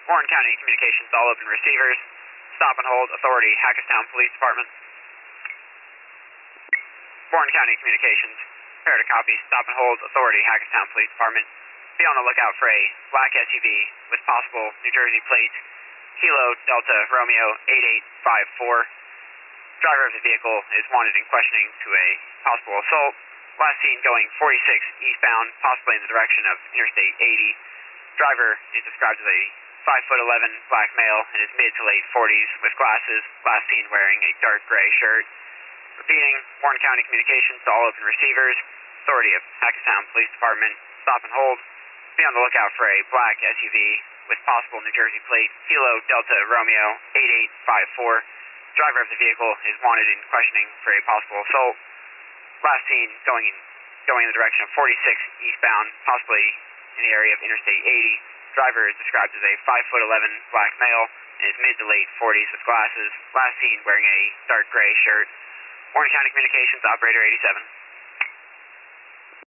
Warren County Communications, all open receivers. Stop and hold, authority, Hackettstown Police Department. Warren County Communications, prepare to copy, stop and hold, authority, Hackettstown Police Department. Be on the lookout for a black SUV with possible New Jersey plates, Kilo Delta Romeo 8854. Driver of the vehicle is wanted in questioning to a possible assault. Last seen going 46 eastbound, possibly in the direction of Interstate 80. Driver is described as a 5'11" black male in his mid to late 40s with glasses, last seen wearing a dark gray shirt. Repeating, Warren County Communications to all open receivers, authority of Hackettstown Police Department, stop and hold. Be on the lookout for a black SUV with possible New Jersey plate, Kilo Delta Romeo 8854. Driver of the vehicle is wanted in questioning for a possible assault. Last seen going in the direction of 46 eastbound, possibly in the area of Interstate 80. Driver is described as a 5'11" black male in his mid to late 40s with glasses, last seen wearing a dark gray shirt. Warren County Communications, operator 87.